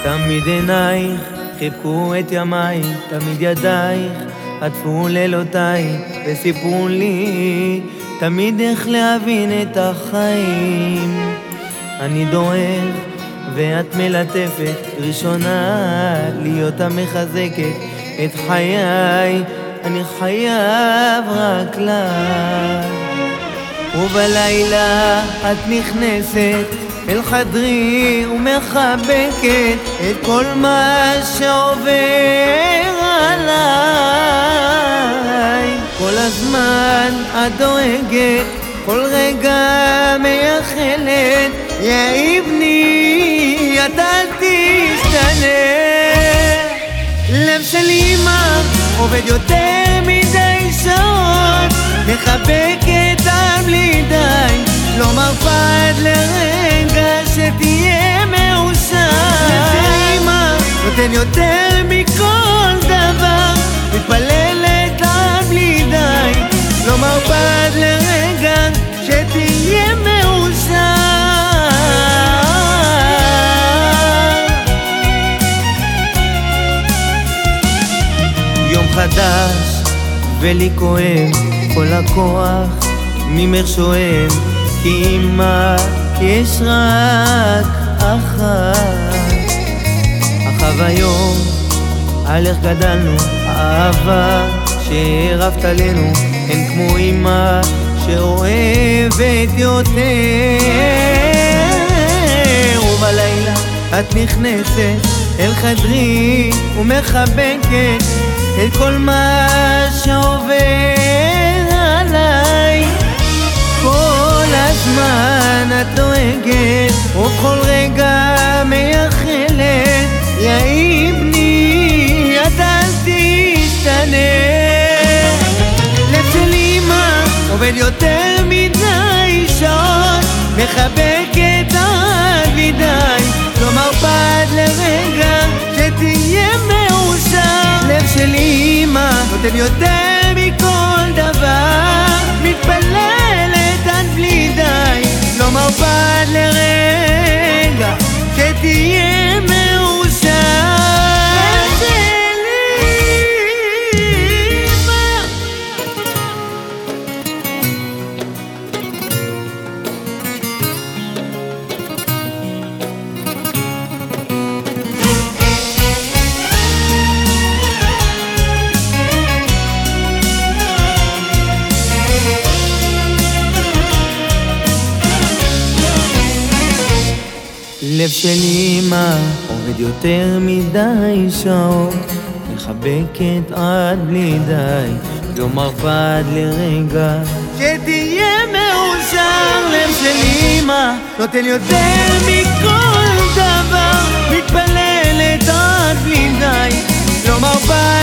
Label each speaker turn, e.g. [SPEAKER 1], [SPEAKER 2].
[SPEAKER 1] תמיד עינייך חיבקו את ימייך, תמיד ידייך עטפו לילותיי וסיפרו לי תמיד איך להבין את החיים. אני דורך ואת מלטפת, ראשונה להיות המחזקת את חיי, אני חייב רק לך. ובלילה את נכנסת אל חדרי ומחבקת את כל מה שעובר עליי. כל הזמן את דואגת, כל רגע מייחלת, יא בני את אל תשתנה. לב של אמא עובד יותר מדי שעות, מחבקת עד בלי די, לא מרפה עד לרגע שתהיה מאושר. לב של אמא נותן יותר מכל דבר, מתפללת עד בלי די, לא מרפה עד לרגע שתהיה מאושר. יום חדש ולי כואב, כל הכוח ממך שואב, כי אמא יש רק אחת. אך היום על איך גדלנו, האהבה שהרבת עלינו, אין כמו אמא שאוהבת יותר. ובלילה את נכנסת אל חדרי ומחבקת את כל מה שעובר עליי. כל הזמן את דואגת ובכל רגע מייחלת, יא בני את אל תשתנה. לב של אמא עובד יותר מדי שעות, מחבקת עד בלי די, לא מרפה עד לרגע שתהיה מאושר. לב של אמא נותן יותר מכל דבר, מתפללת עד בלי די, לא מרפה עד לרגע שתהיה מאושר. לב של אמא עובד יותר מדי שעות, מחבקת עד בלי די, לא מרפה עד לרגע שתהיה מאושר. לב של אמא נותן יותר מכל דבר, מתפללת עד בלי די, לא מרפה